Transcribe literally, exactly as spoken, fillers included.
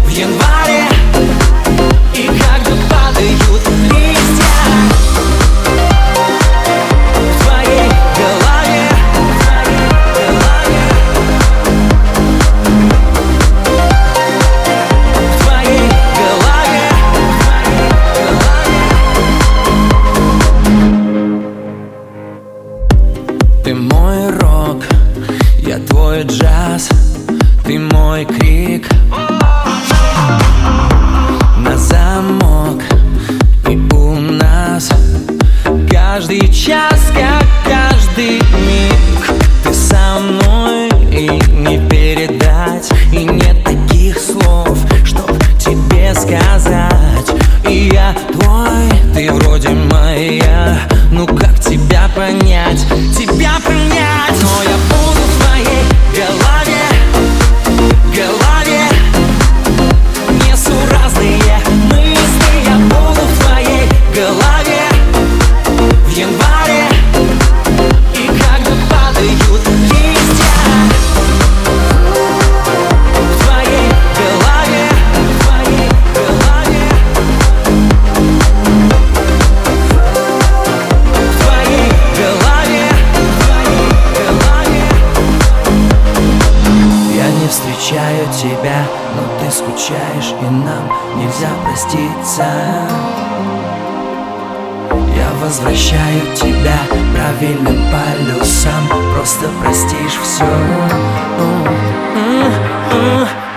в январе, и когда падают листья в твоей голове, в твоей голове, в твоей голове, в твоей голове. Ты мой рок, я твой джаз, ты мой крик на замок, и у нас каждый час, как каждый миг. Ты со мной, и не передать, и нет таких слов, чтоб тебе сказать. И я твой, ты вроде моя, ну как тебя понять, тебя понять? Но я буду в твоей голове, голове, несуразные мысли. Я буду в твоей голове в январе, и когда падают листья в твоей голове, в твоей голове, в твоей голове, в твоей голове. Я не встречаю тебя, но ты скучаешь, и нам нельзя проститься. Я возвращаю тебя правильным полюсам, просто простишь все.